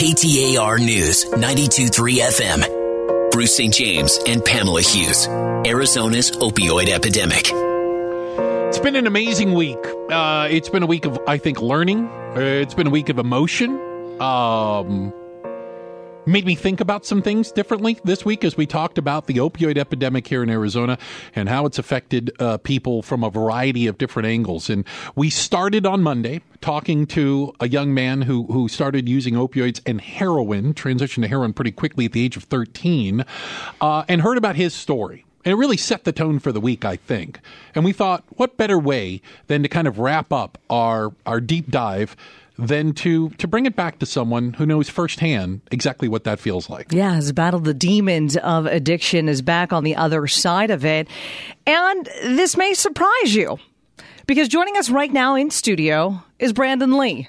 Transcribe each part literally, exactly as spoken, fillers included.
K T A R News, ninety-two point three F M. Bruce Saint James and Pamela Hughes. Arizona's opioid epidemic. It's been an amazing week. Uh, it's been a week of, I think, learning. Uh, it's been a week of emotion. Um, made me think about some things differently this week as we talked about the opioid epidemic here in Arizona and how it's affected uh, people from a variety of different angles. And we started on Monday talking to a young man who, who started using opioids and heroin, transitioned to heroin pretty quickly at the age of thirteen, uh, and heard about his story. And it really set the tone for the week, I think. And we thought, what better way than to kind of wrap up our our deep dive than to to bring it back to someone who knows firsthand exactly what that feels like. Yeah, has battled the demons of addiction, is back on the other side of it. And this may surprise you, because joining us right now in studio is Brandon Lee.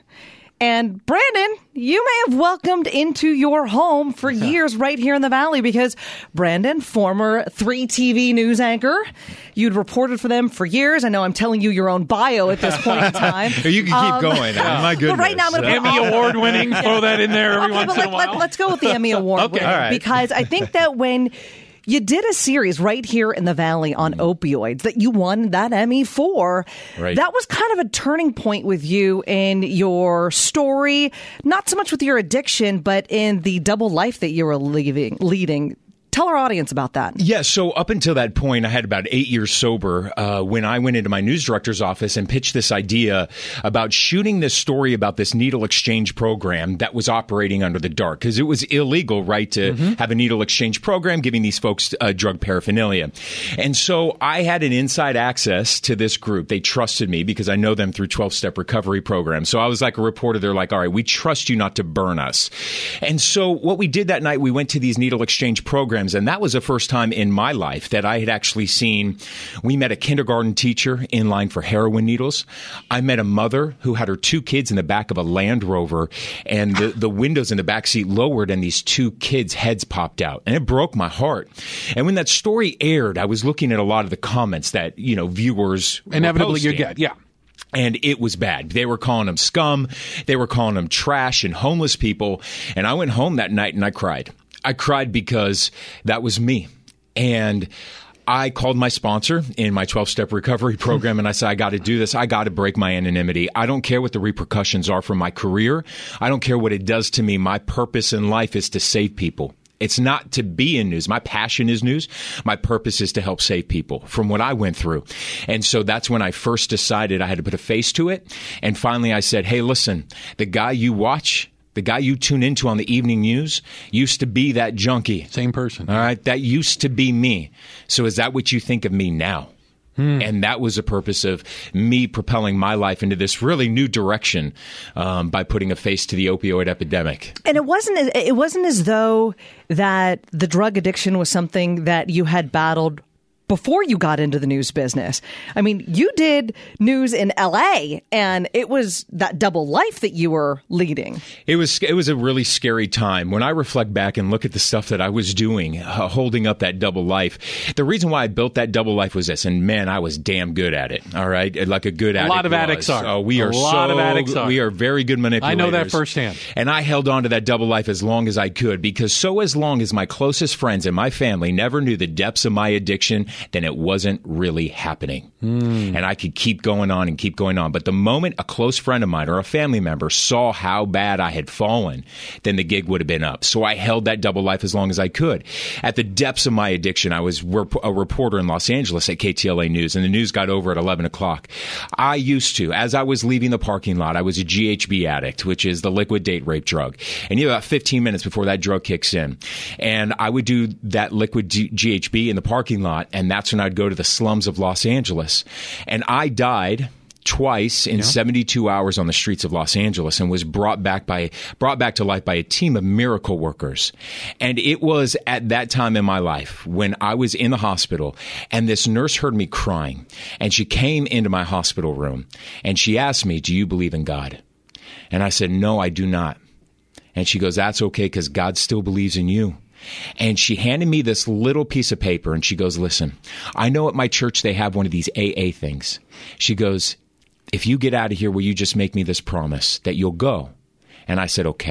And Brandon, you may have welcomed into your home for years right here in the Valley, because Brandon, former three T V news anchor, you'd reported for them for years. I know I'm telling you your own bio at this point in time. You can keep um, going. Yeah. My goodness. But right now I'm going to put Emmy award winning, throw that in there every okay, once but in let, a while. Let, let's go with the Emmy award Okay. winning, All right. because I think that when you did a series right here in the Valley on opioids that you won that Emmy for, Right. that was kind of a turning point with you in your story, not so much with your addiction, but in the double life that you were leaving, leading. Tell our audience about that. Yeah, so up until that point, I had about eight years sober uh, when I went into my news director's office and pitched this idea about shooting this story about this needle exchange program that was operating under the dark, because it was illegal, right, to mm-hmm. have a needle exchange program giving these folks uh, drug paraphernalia. And so I had an inside access to this group. They trusted me because I know them through twelve-step recovery programs. So I was like a reporter. They're like, all right, we trust you not to burn us. And so what we did that night, we went to these needle exchange programs. And that was the first time in my life that I had actually seen, we met a kindergarten teacher in line for heroin needles. I met a mother who had her two kids in the back of a Land Rover, and the, the windows in the back seat lowered and these two kids' heads popped out. And it broke my heart. And when that story aired, I was looking at a lot of the comments that, you know, viewers Inevitably you posting. get, yeah. And it was bad. They were calling them scum. They were calling them trash and homeless people. And I went home that night and I cried. I cried because that was me. And I called my sponsor in my twelve-step recovery program, and I said, I got to do this. I got to break my anonymity. I don't care what the repercussions are for my career. I don't care what it does to me. My purpose in life is to save people. It's not to be in news. My passion is news. My purpose is to help save people from what I went through. And so that's when I first decided I had to put a face to it. And finally I said, hey, listen, the guy you watch, the guy you tune into on the evening news used to be that junkie. Same person. All right. That used to be me. So is that what you think of me now? Hmm. And that was the purpose of me propelling my life into this really new direction um, by putting a face to the opioid epidemic. And it wasn't, it wasn't as though that the drug addiction was something that you had battled before you got into the news business. I mean, you did news in L A, and it was that double life that you were leading. It was it was a really scary time. When I reflect back and look at the stuff that I was doing, uh, holding up that double life, the reason why I built that double life was this, and man, I was damn good at it. All right, like a good addict. A lot of was. addicts are. Oh, we a are a lot so, of addicts are. We are very good manipulators. I know that firsthand. And I held on to that double life as long as I could, because so as long as my closest friends and my family never knew the depths of my addiction, then it wasn't really happening. Mm. And I could keep going on and keep going on. But the moment a close friend of mine or a family member saw how bad I had fallen, then the gig would have been up. So I held that double life as long as I could. At the depths of my addiction, I was a reporter in Los Angeles at K T L A News, and the news got over at eleven o'clock. I used to, as I was leaving the parking lot, I was a G H B addict, which is the liquid date rape drug. And you have about fifteen minutes before that drug kicks in. And I would do that liquid G H B in the parking lot, and that's when I'd go to the slums of Los Angeles. And I died twice in yeah. seventy-two hours on the streets of Los Angeles, and was brought back by brought back to life by a team of miracle workers. And it was at that time in my life when I was in the hospital, and this nurse heard me crying, and she came into my hospital room, and she asked me, "Do you believe in God?" And I said, "No, I do not." And she goes, "That's okay, because God still believes in you." And she handed me this little piece of paper, and she goes, "Listen, I know at my church they have one of these A A things." She goes, "If you get out of here, will you just make me this promise that you'll go?" And I said, "Okay."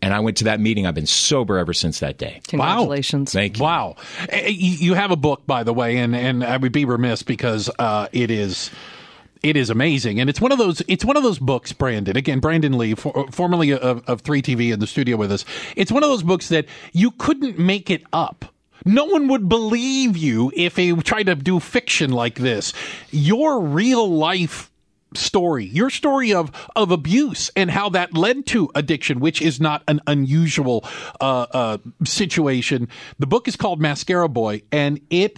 And I went to that meeting. I've been sober ever since that day. Congratulations. Wow. Thank you. Wow. You have a book, by the way, and, and I would be remiss because uh, it is... It is amazing, and it's one of those. It's one of those books, Brandon. Again, Brandon Lee, for, formerly of, of three T V, in the studio with us. It's one of those books that you couldn't make it up. No one would believe you if you tried to do fiction like this. Your real life story, your story of of abuse and how that led to addiction, which is not an unusual uh, uh, situation. The book is called Mascara Boy, and it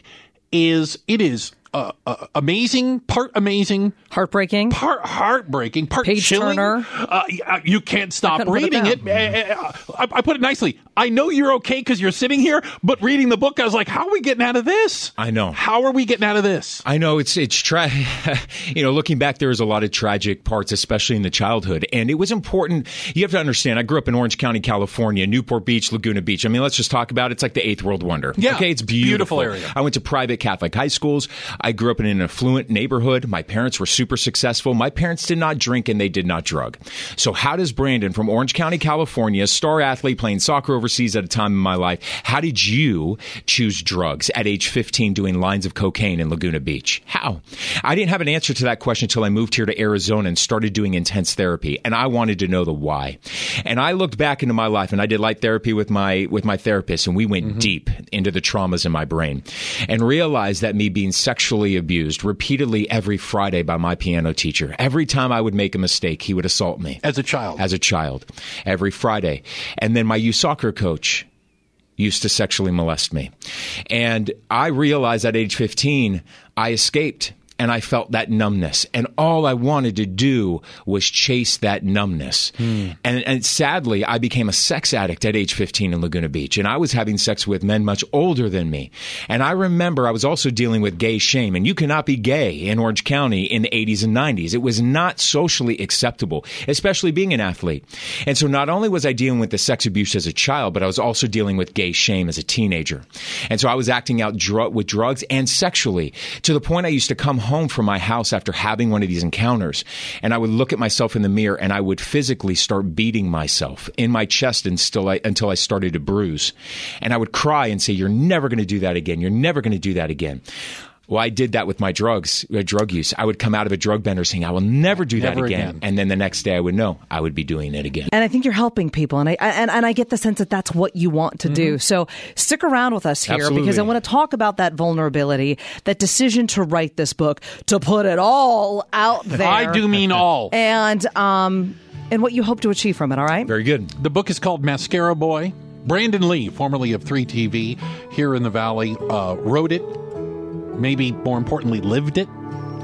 is it is. Uh, uh, amazing, part amazing, heartbreaking, part heartbreaking, part page chilling. turner. Uh, you can't stop reading it. it. I, I put it nicely. I know you're okay because you're sitting here, but reading the book, I was like, "How are we getting out of this?" I know. How are we getting out of this? I know it's it's tra- you know, looking back, there was a lot of tragic parts, especially in the childhood, and it was important. You have to understand. I grew up in Orange County, California, Newport Beach, Laguna Beach. I mean, let's just talk about it. It's like the eighth world wonder. Yeah, okay, it's beautiful. Beautiful area. I went to private Catholic high schools. I grew up in an affluent neighborhood. My parents were super successful. My parents did not drink and they did not drug. So how does Brandon from Orange County, California, star athlete playing soccer overseas at a time in my life, how did you choose drugs at age fifteen doing lines of cocaine in Laguna Beach? How? I didn't have an answer to that question until I moved here to Arizona and started doing intense therapy. And I wanted to know the why. And I looked back into my life and I did light therapy with my, with my therapist, and we went mm-hmm. deep into the traumas in my brain and realized that me being sexually abused repeatedly every Friday by my piano teacher. Every time I would make a mistake, he would assault me. As a child? As a child. Every Friday. And then my youth soccer coach used to sexually molest me. And I realized at age fifteen, I escaped. And I felt that numbness. And all I wanted to do was chase that numbness. Mm. And, and sadly, I became a sex addict at age fifteen in Laguna Beach. And I was having sex with men much older than me. And I remember I was also dealing with gay shame. And you cannot be gay in Orange County in the eighties and nineties. It was not socially acceptable, especially being an athlete. And so not only was I dealing with the sex abuse as a child, but I was also dealing with gay shame as a teenager. And so I was acting out dr- with drugs and sexually, to the point I used to come home from my house after having one of these encounters, and I would look at myself in the mirror and I would physically start beating myself in my chest until I, until I started to bruise. And I would cry and say, "You're never going to do that again. You're never going to do that again." Well, I did that with my drugs, uh, drug use. I would come out of a drug bender saying, "I will never do never that again. again." And then the next day I would know I would be doing it again. And I think you're helping people. And I and, and I get the sense that that's what you want to mm-hmm. do. So stick around with us here. Absolutely. Because I want to talk about that vulnerability, that decision to write this book, to put it all out there. I do mean all. And, um, and what you hope to achieve from it, all right? Very good. The book is called Mascara Boy. Brandon Lee, formerly of three T V here in the Valley, uh, wrote it. Maybe more importantly, lived it.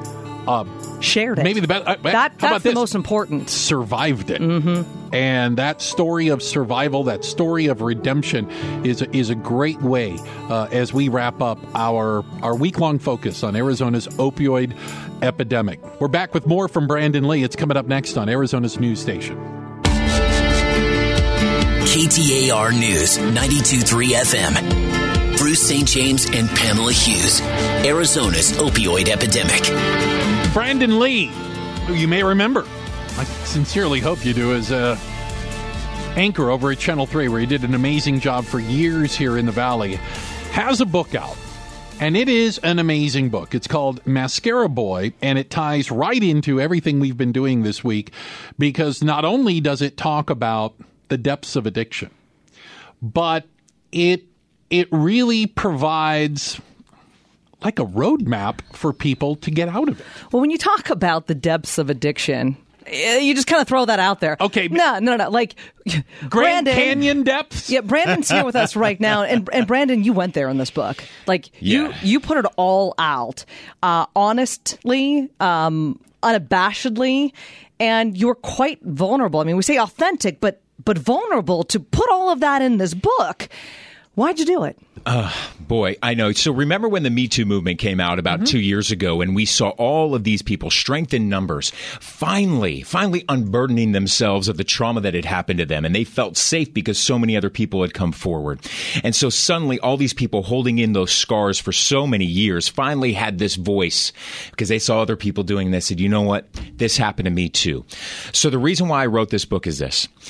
Uh, Shared it. Maybe the best. Uh, that, that's the this? most important. Survived it. Mm-hmm. And that story of survival, that story of redemption is a, is a great way uh, as we wrap up our, our week-long focus on Arizona's opioid epidemic. We're back with more from Brandon Lee. It's coming up next on Arizona's news station. K T A R News, ninety-two point three F M. Bruce Saint James and Pamela Hughes, Arizona's opioid epidemic. Brandon Lee, who you may remember, I sincerely hope you do, as a anchor over at Channel three, where he did an amazing job for years here in the Valley, has a book out. And it is an amazing book. It's called Mascara Boy, and it ties right into everything we've been doing this week, because not only does it talk about the depths of addiction, but it It really provides like a roadmap for people to get out of it. Well, when you talk about the depths of addiction, you just kind of throw that out there. Okay. No, no, no. Like Grand Brandon, Canyon depths? Yeah, Brandon's here with us right now. And, and Brandon, you went there in this book. Like, yeah. you, you put it all out, uh, honestly, um, unabashedly, and you were quite vulnerable. I mean, we say authentic, but but vulnerable to put all of that in this book. Why'd you do it? Uh, boy, I know. So remember when the Me Too movement came out about mm-hmm. two years ago, and we saw all of these people, strength in numbers, finally, finally unburdening themselves of the trauma that had happened to them. And they felt safe because so many other people had come forward. And so suddenly all these people holding in those scars for so many years finally had this voice because they saw other people doing this. Said, you know what? This happened to me too. So the reason why I wrote this book is this.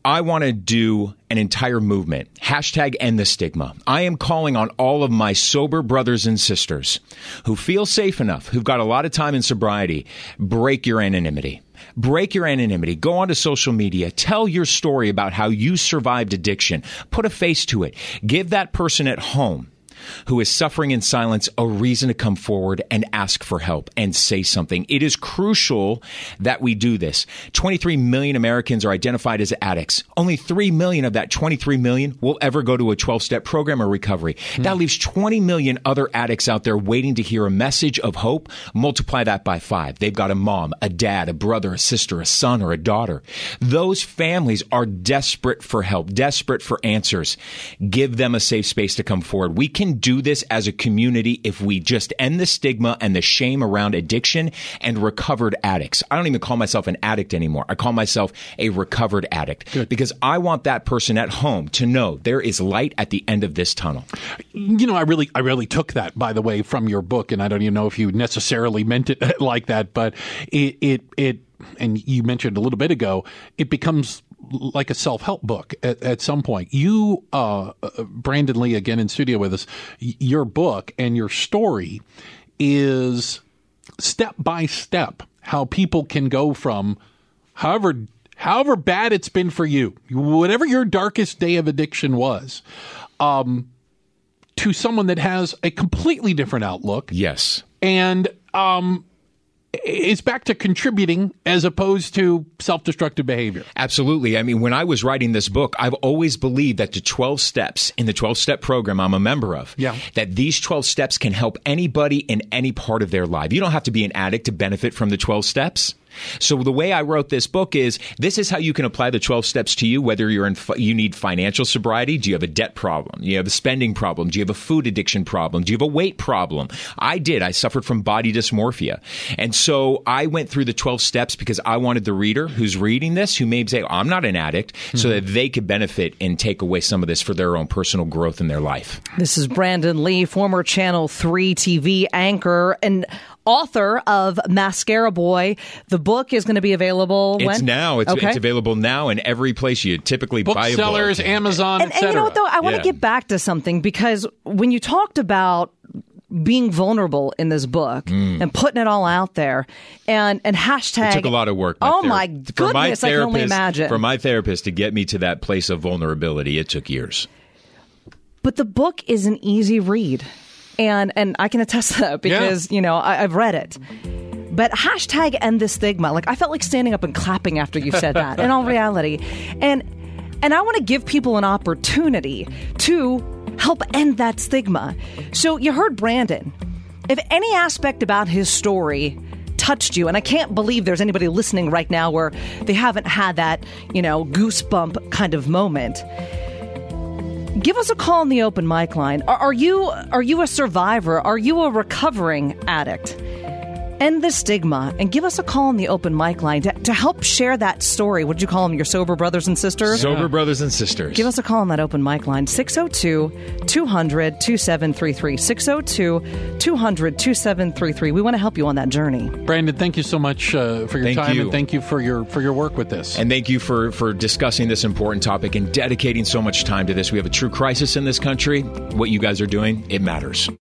I want to do an entire movement. Hashtag end the stigma. I am calling on all of my sober brothers and sisters who feel safe enough, who've got a lot of time in sobriety. Break your anonymity. Break your anonymity. Go onto social media. Tell your story about how you survived addiction. Put a face to it. Give that person at home who is suffering in silence a reason to come forward and ask for help and say something. It is crucial that we do this. twenty-three million Americans are identified as addicts. Only three million of that twenty-three million will ever go to a twelve-step program or recovery. Mm. That leaves twenty million other addicts out there waiting to hear a message of hope. Multiply that by five. They've got a mom, a dad, a brother, a sister, a son, or a daughter. Those families are desperate for help, desperate for answers. Give them a safe space to come forward. We can do this as a community if we just end the stigma and the shame around addiction and recovered addicts. I don't even call myself an addict anymore. I call myself a recovered addict. Good. Because I want that person at home to know there is light at the end of this tunnel. You know, I really, I really took that, by the way, from your book, and I don't even know if you necessarily meant it like that, but it, it, it, and you mentioned a little bit ago, it becomes like a self-help book at, at some point. You, uh, Brandon Lee, again in studio with us, your book and your story is step by step how people can go from however however bad it's been for you, whatever your darkest day of addiction was, um, to someone that has a completely different outlook. Yes. And um it's back to contributing as opposed to self-destructive behavior. Absolutely. I mean, when I was writing this book, I've always believed that the twelve steps in the twelve-step program I'm a member of, yeah. that these twelve steps can help anybody in any part of their life. You don't have to be an addict to benefit from the twelve steps. So the way I wrote this book is, this is how you can apply the twelve steps to you, whether you're in, you need financial sobriety. Do you have a debt problem? Do you have a spending problem? Do you have a food addiction problem? Do you have a weight problem? I did. I suffered from body dysmorphia. And so I went through the twelve steps because I wanted the reader who's reading this, who may say, oh, I'm not an addict, mm-hmm. so that they could benefit and take away some of this for their own personal growth in their life. This is Brandon Lee, former Channel three T V anchor and author of Mascara Boy. The book is going to be available when? It's now. It's, okay. it's available now in every place you typically buy a book. Booksellers, Amazon, and, et cetera. And you know what, though? I want yeah. to get back to something, because when you talked about being vulnerable in this book mm. and putting it all out there and, and hashtag. It took a lot of work. My oh, ther- my goodness, my I can only imagine. For my therapist to get me to that place of vulnerability, it took years. But the book is an easy read. And and I can attest to that because, yeah. you know, I, I've read it. But hashtag end the stigma. Like, I felt like standing up and clapping after you said that, in all reality. And and I want to give people an opportunity to help end that stigma. So you heard Brandon. If any aspect about his story touched you, and I can't believe there's anybody listening right now where they haven't had that, you know, goosebump kind of moment, give us a call on the open mic line. Are, are you are you a survivor? Are you a recovering addict? End the stigma and give us a call on the open mic line to, to help share that story. What did you call them? Your sober brothers and sisters? Sober yeah. brothers and sisters. Give us a call on that open mic line. six oh two, two hundred, two seven three three. six oh two, two hundred, two seven three three. We want to help you on that journey. Brandon, thank you so much uh, for your thank time you. and thank you for your for your work with this. And thank you for, for discussing this important topic and dedicating so much time to this. We have a true crisis in this country. What you guys are doing, it matters.